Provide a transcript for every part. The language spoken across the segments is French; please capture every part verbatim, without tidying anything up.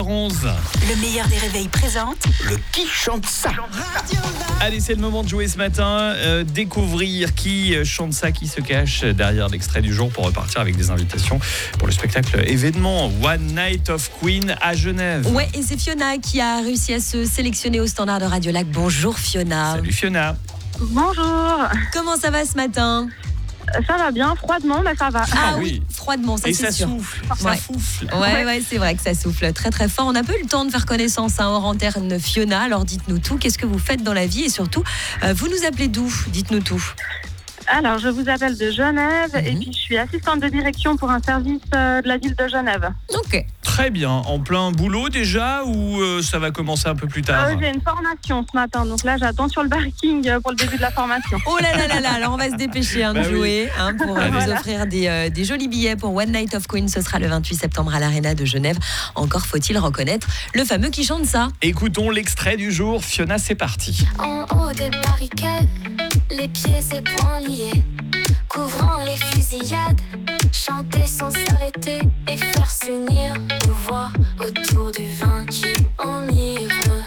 onze. Le meilleur des réveils présente Le qui chante ça. Allez, c'est le moment de jouer ce matin, euh, découvrir qui chante ça, qui se cache derrière l'extrait du jour pour repartir avec des invitations pour le spectacle événement One Night of Queen à Genève. Ouais, et c'est Fiona qui a réussi à se sélectionner au standard de Radio Lac. Bonjour Fiona. Salut Fiona. Bonjour, Comment ça va ce matin? ça va bien, froidement, mais ça va. Ah, Ah oui, oui. froidement, ça Et c'est ça sûr. souffle, ça Ouais. souffle. Ouais, ouais, c'est vrai que ça souffle très très fort. On n'a pas eu le temps de faire connaissance hein, hors antenne, Fiona. Alors dites-nous tout. Qu'est-ce que vous faites dans la vie et surtout, euh, vous nous appelez d'où? Dites-nous tout. Alors, je vous appelle de Genève Mhm. et puis je suis assistante de direction pour un service euh, de la ville de Genève. Ok. Très bien. En plein boulot déjà ou euh, ça va commencer un peu plus tard? Euh, j'ai une formation ce matin, donc là j'attends sur le parking euh, pour le début de la formation. Oh là là là là, alors on va se dépêcher hein, de Bah oui. jouer hein, pour euh, vous Voilà. offrir des, euh, des jolis billets pour One Night of Queen. Ce sera le vingt-huit septembre à l'Arena de Genève. Encore faut-il reconnaître le fameux qui chante ça. Écoutons l'extrait du jour. Fiona, c'est parti. En haut des barricades, les pieds et poings liés, couvrant les fusillades, chanter sans s'arrêter et faire s'unir nos voix autour du vin qui enivre.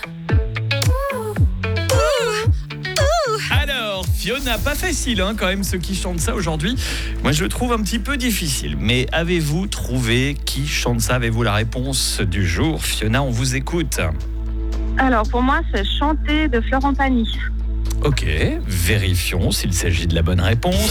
Alors, Fiona, pas facile hein, quand même ceux qui chantent ça aujourd'hui. Moi, je le trouve un petit peu difficile. Mais avez-vous trouvé qui chante ça? Avez-vous la réponse du jour? Fiona, on vous écoute. Alors, pour moi, c'est Chanter de Florent Pagny. Ok, vérifions s'il s'agit de la bonne réponse.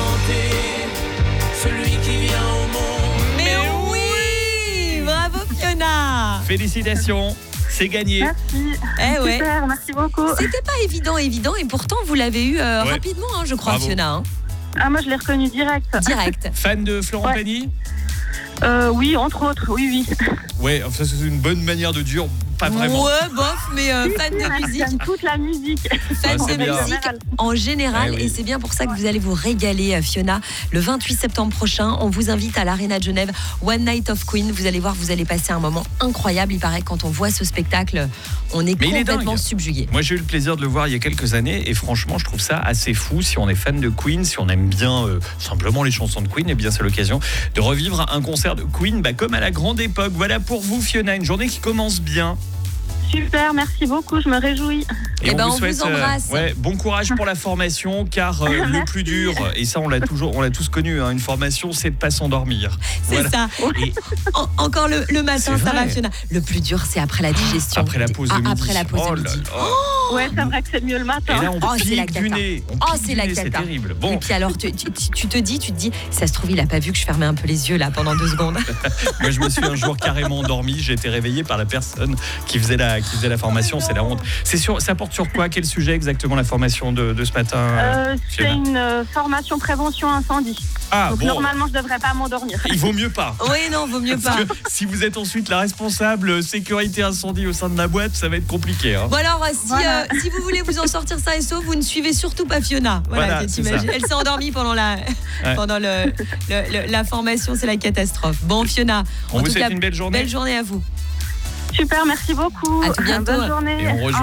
Mais oui, bravo Fiona. Félicitations, c'est gagné. Merci. Eh ouais. Super, merci beaucoup. C'était pas évident, évident, et pourtant vous l'avez eu euh, Ouais. rapidement, hein, je crois, Bravo. Fiona. hein. Ah, moi, je l'ai reconnu direct. Direct. Fan de Florent Ouais. Pagny? Euh, oui, entre autres, oui, oui. Ouais, enfin, c'est une bonne manière de dire, pas vraiment. Ouais, bof, mais euh, fan de musique. J'aime toute la musique. Fan Ah, c'est de bien. musique en général, Eh oui. et c'est bien pour ça que vous allez vous régaler, Fiona. Le vingt-huit septembre prochain, on vous invite à l'Arena de Genève, One Night of Queen. Vous allez voir, vous allez passer un moment incroyable. Il paraît que quand on voit ce spectacle, on est Mais il est complètement dingue. subjugué. Moi, j'ai eu le plaisir de le voir il y a quelques années et franchement, je trouve ça assez fou. Si on est fan de Queen, si on aime bien euh, simplement les chansons de Queen, eh bien, c'est l'occasion de revivre un concert de Queen bah, comme à la grande époque. Voilà pour vous, Fiona, une journée qui commence bien. Super, merci beaucoup, je me réjouis. Eh ben, on vous embrasse. euh, ouais, bon courage pour la formation, car euh, le Merci. plus dur, et ça on l'a toujours, on l'a tous connu, hein, une formation, c'est de pas s'endormir. C'est Voilà. ça. Et En- encore le, le matin, C'est ça vrai. va, Fiona. Le plus dur, c'est après la digestion. Après la pause de Ah, midi. Après la pause Oh de là midi. là. Ouais, c'est vrai que c'est mieux le matin. Et là, on Oh, c'est la pique cata. du nez. On Oh, pique c'est du la nez, c'est cata. terrible. Et Bon, puis alors, tu, tu- tu- tu te dis, tu te dis, ça se trouve, il a pas vu que je fermais un peu les yeux là pendant deux secondes. moi je me suis un jour carrément endormi. J'ai été réveillé par la personne qui faisait la, qui faisait la formation. C'est la honte. C'est sur, ça porte sur quoi? Quel sujet exactement la formation de, de ce matin? Euh, c'est Fiona. une euh, formation prévention incendie. Ah Donc bon, normalement, je devrais pas m'endormir. il vaut mieux pas. Oui, non, vaut mieux pas. Parce que si vous êtes ensuite la responsable sécurité incendie au sein de la boîte, ça va être compliqué. Hein. Bon alors, si, Voilà. euh, si vous voulez vous en sortir ça et sauf, vous ne suivez surtout pas Fiona. Voilà, Voilà, tu c'est t'imagines. ça. Elle s'est endormie pendant la, Ouais. pendant le, le- le- la formation, c'est la catastrophe. Bon, Fiona, On en vous tout souhaite cas, une belle journée. belle journée à vous. Super, merci beaucoup. À tout bientôt. Bonne journée. Et on rejoue